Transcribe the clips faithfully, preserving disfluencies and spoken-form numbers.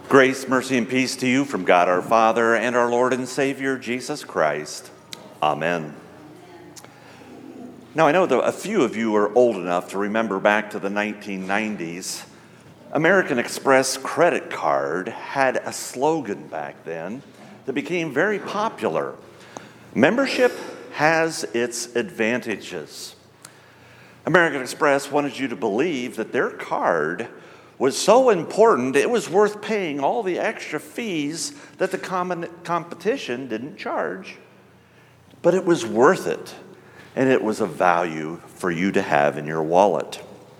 Grace, mercy, and peace to you from God our Father and our Lord and Savior, Jesus Christ. Amen. Now, I know that a few of you are old enough to remember back to the nineteen nineties. American Express credit card had a slogan back then that became very popular. Membership has its advantages. American Express wanted you to believe that their card was so important it was worth paying all the extra fees that the common competition didn't charge. But it was worth it, and it was a value for you to have in your wallet.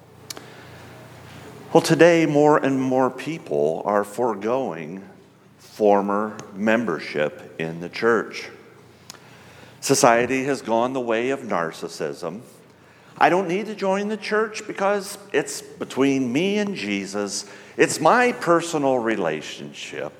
Well, today more and more people are foregoing former membership in the church. Society has gone the way of narcissism. I don't need to join the church because it's between me and Jesus. It's my personal relationship.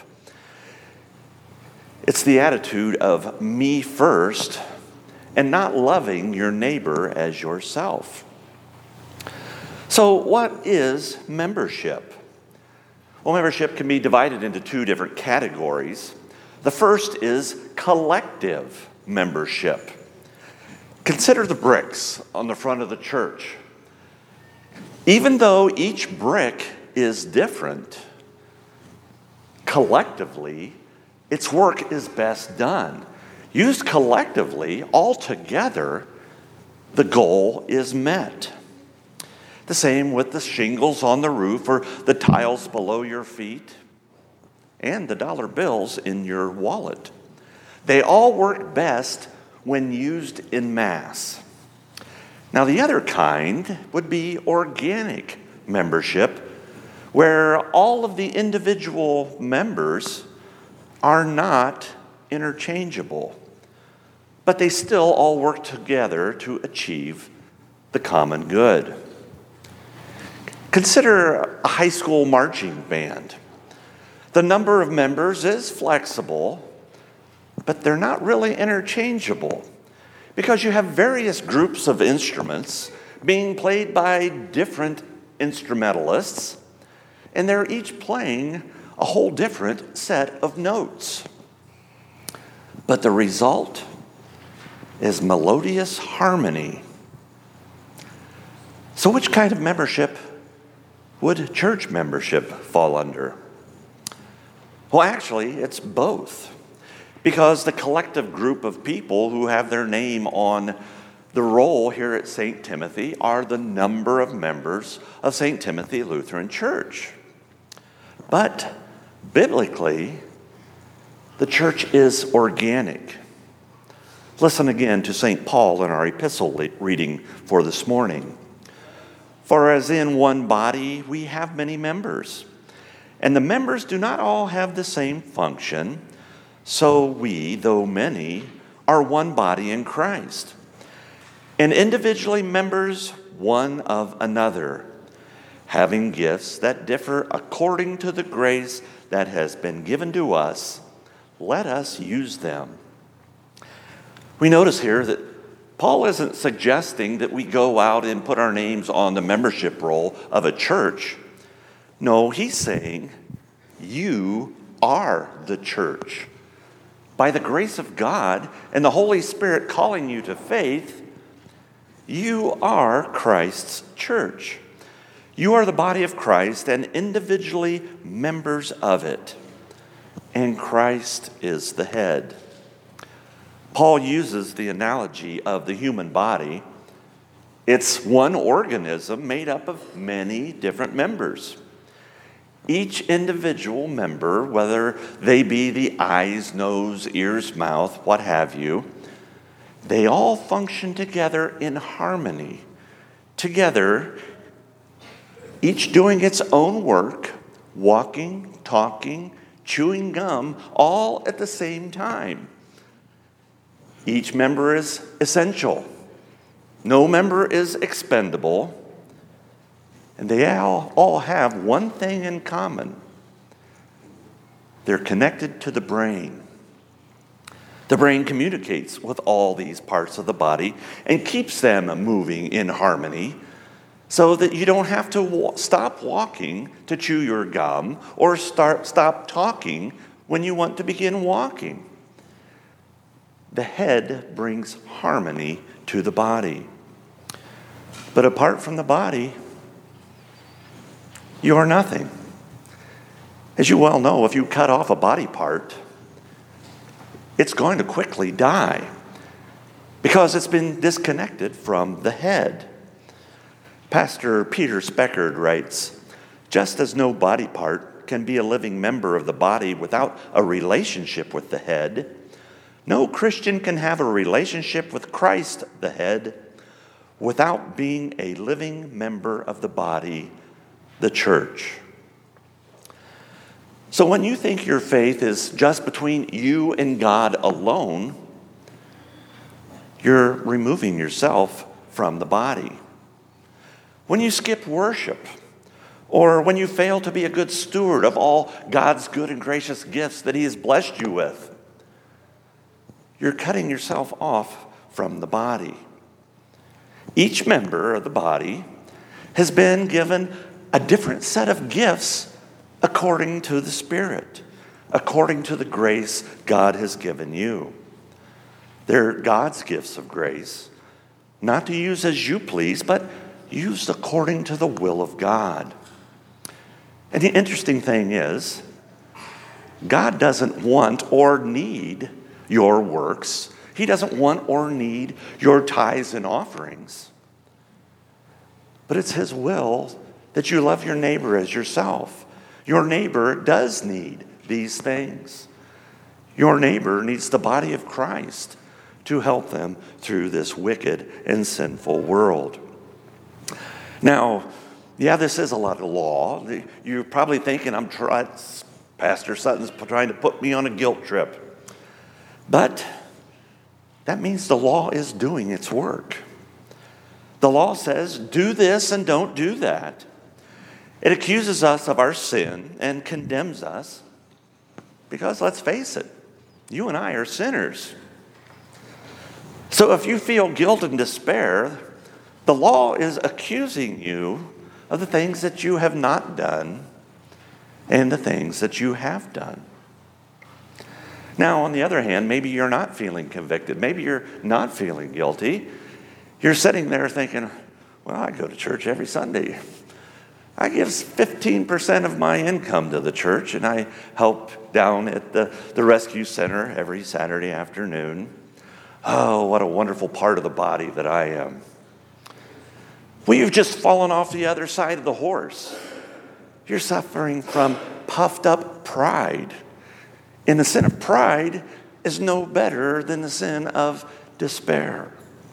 It's the attitude of me first and not loving your neighbor as yourself. So what is membership? Well, membership can be divided into two different categories. The first is collective membership. Consider the bricks on the front of the church. Even though each brick is different, collectively, its work is best done. Used collectively, all together, the goal is met. The same with the shingles on the roof or the tiles below your feet and the dollar bills in your wallet. They all work best when used in mass. Now, the other kind would be organic membership, where all of the individual members are not interchangeable, but they still all work together to achieve the common good. Consider a high school marching band. The number of members is flexible, but they're not really interchangeable because you have various groups of instruments being played by different instrumentalists, and they're each playing a whole different set of notes. But the result is melodious harmony. So which kind of membership would church membership fall under? Well, actually, it's both. Because the collective group of people who have their name on the roll here at Saint Timothy are the number of members of Saint Timothy Lutheran Church. But biblically, the church is organic. Listen again to Saint Paul in our epistle reading for this morning. For as in one body we have many members, and the members do not all have the same function, so we, though many, are one body in Christ, and individually members one of another, having gifts that differ according to the grace that has been given to us. Let us use them. We notice here that Paul isn't suggesting that we go out and put our names on the membership roll of a church. No, he's saying, you are the church. By the grace of God and the Holy Spirit calling you to faith, you are Christ's church. You are the body of Christ and individually members of it. And Christ is the head. Paul uses the analogy of the human body. It's one organism made up of many different members. Each individual member, whether they be the eyes, nose, ears, mouth, what have you, they all function together in harmony. Together, each doing its own work, walking, talking, chewing gum, all at the same time. Each member is essential. No member is expendable. And they all, all have one thing in common. They're connected to the brain. The brain communicates with all these parts of the body and keeps them moving in harmony. so that you don't have to wa- stop walking to chew your gum or start stop talking when you want to begin walking. The head brings harmony to the body. But apart from the body, you are nothing. As you well know, if you cut off a body part, it's going to quickly die because it's been disconnected from the head. Pastor Peter Speckard writes, "Just as no body part can be a living member of the body without a relationship with the head, no Christian can have a relationship with Christ, the head, without being a living member of the body, the church." So when you think your faith is just between you and God alone, you're removing yourself from the body. When you skip worship, or when you fail to be a good steward of all God's good and gracious gifts that He has blessed you with, you're cutting yourself off from the body. Each member of the body has been given a different set of gifts according to the Spirit, according to the grace God has given you. They're God's gifts of grace, not to use as you please, but used according to the will of God. And the interesting thing is, God doesn't want or need your works. He doesn't want or need your tithes and offerings. But it's His will that you love your neighbor as yourself. Your neighbor does need these things. Your neighbor needs the body of Christ to help them through this wicked and sinful world. Now, yeah, this is a lot of law. You're probably thinking, I'm trying, Pastor Sutton's trying to put me on a guilt trip. But that means the law is doing its work. The law says, do this and don't do that. It accuses us of our sin and condemns us because, let's face it, you and I are sinners. So if you feel guilt and despair, the law is accusing you of the things that you have not done and the things that you have done. Now, on the other hand, maybe you're not feeling convicted. Maybe you're not feeling guilty. You're sitting there thinking, well, I go to church every Sunday. I give fifteen percent of my income to the church, and I help down at the, the rescue center every Saturday afternoon. Oh, what a wonderful part of the body that I am. Well, you've just fallen off the other side of the horse. You're suffering from puffed up pride. And the sin of pride is no better than the sin of despair.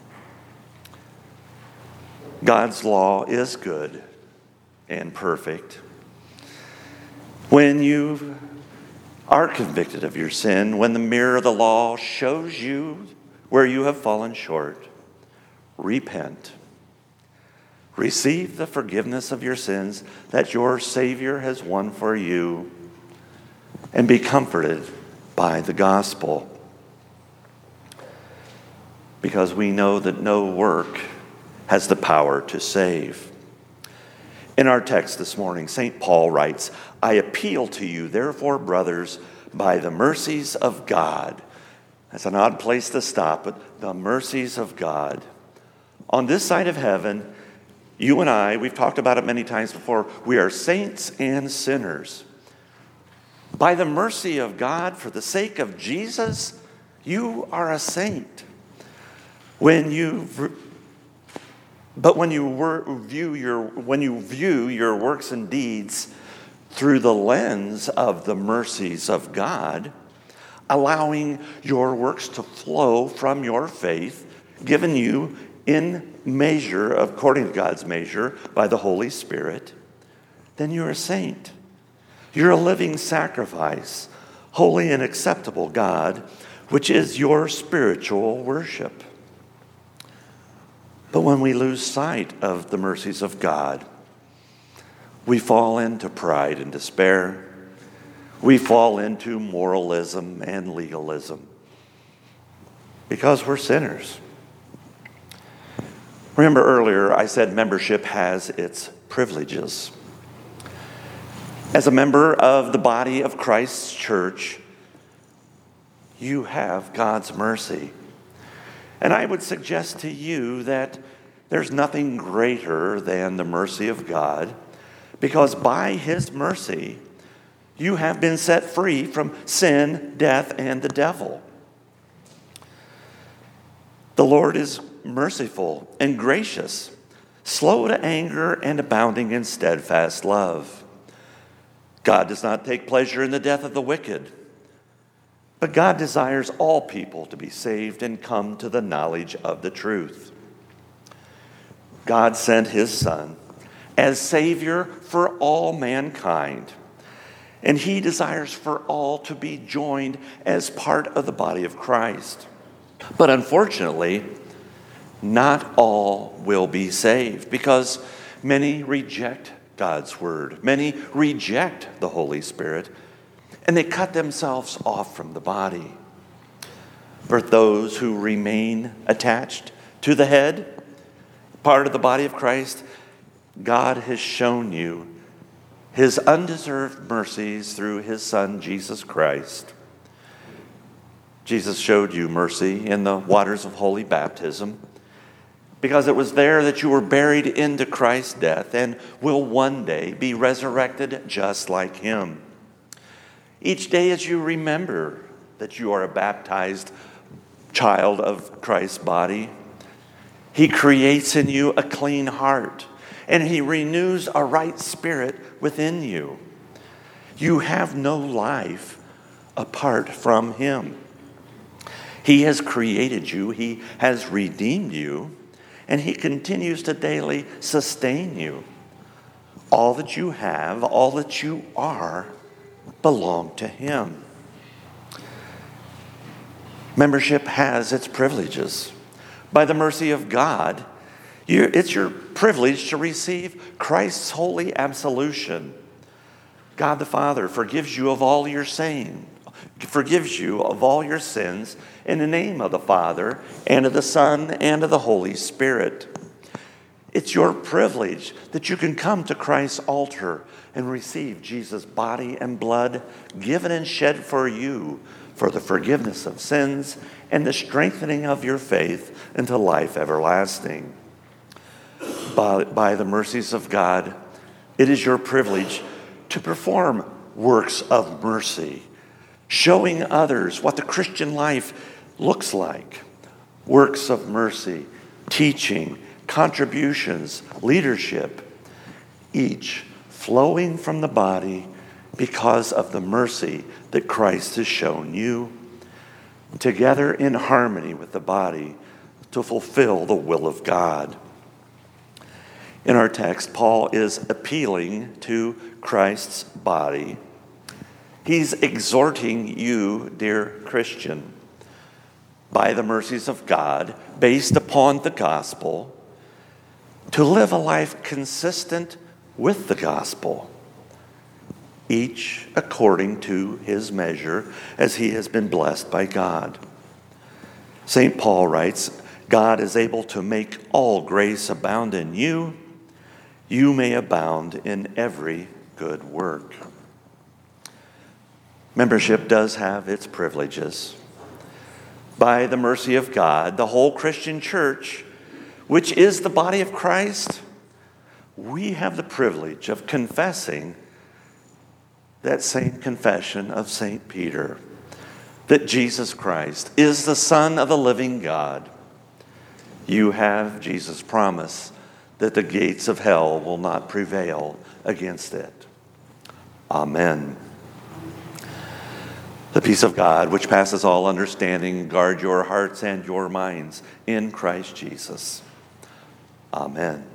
God's law is good and perfect. When you are convicted of your sin, when the mirror of the law shows you where you have fallen short, repent. Receive the forgiveness of your sins that your Savior has won for you, and be comforted by the gospel. Because we know that no work has the power to save. In our text this morning, Saint Paul writes, I appeal to you, therefore, brothers, by the mercies of God. That's an odd place to stop, but the mercies of God. On this side of heaven, you and I, we've talked about it many times before, we are saints and sinners. By the mercy of God, for the sake of Jesus, you are a saint. When you But when you view your when you view your works and deeds through the lens of the mercies of God, allowing your works to flow from your faith, given you in measure, according to God's measure, by the Holy Spirit, then you're a saint. You're a living sacrifice, holy and acceptable, God, which is your spiritual worship. But when we lose sight of the mercies of God, we fall into pride and despair. We fall into moralism and legalism because we're sinners. Remember earlier, I said membership has its privileges. As a member of the body of Christ's church, you have God's mercy. And I would suggest to you that there's nothing greater than the mercy of God, because by his mercy, you have been set free from sin, death, and the devil. The Lord is merciful and gracious, slow to anger and abounding in steadfast love. God does not take pleasure in the death of the wicked, but God desires all people to be saved and come to the knowledge of the truth. God sent his Son as Savior for all mankind, and he desires for all to be joined as part of the body of Christ. But unfortunately, not all will be saved, because many reject God's word. Many reject the Holy Spirit, and they cut themselves off from the body. For those who remain attached to the head, part of the body of Christ, God has shown you his undeserved mercies through his Son, Jesus Christ. Jesus showed you mercy in the waters of holy baptism, because it was there that you were buried into Christ's death and will one day be resurrected just like him. Each day as you remember that you are a baptized child of Christ's body, he creates in you a clean heart, and he renews a right spirit within you. You have no life apart from him. He has created you, he has redeemed you, and he continues to daily sustain you. All that you have, all that you are, belong to him. Membership has its privileges. By the mercy of God, you, it's your privilege to receive Christ's holy absolution. God the Father forgives you of all your sin, forgives you of all your sins in the name of the Father and of the Son and of the Holy Spirit. It's your privilege that you can come to Christ's altar and receive Jesus' body and blood given and shed for you for the forgiveness of sins and the strengthening of your faith into life everlasting. By, by the mercies of God, it is your privilege to perform works of mercy, showing others what the Christian life looks like. Works of mercy, teaching, contributions, leadership, each flowing from the body because of the mercy that Christ has shown you, together in harmony with the body to fulfill the will of God. In our text, Paul is appealing to Christ's body. He's exhorting you, dear Christian, by the mercies of God, based upon the gospel, to live a life consistent with the gospel, each according to his measure as he has been blessed by God. Saint Paul writes, God is able to make all grace abound in you, you may abound in every good work. Membership does have its privileges. By the mercy of God, the whole Christian church, which is the body of Christ, we have the privilege of confessing that same confession of Saint Peter, that Jesus Christ is the Son of the living God. You have Jesus' promise that the gates of hell will not prevail against it. Amen. The peace of God, which passes all understanding, guard your hearts and your minds in Christ Jesus. Amen.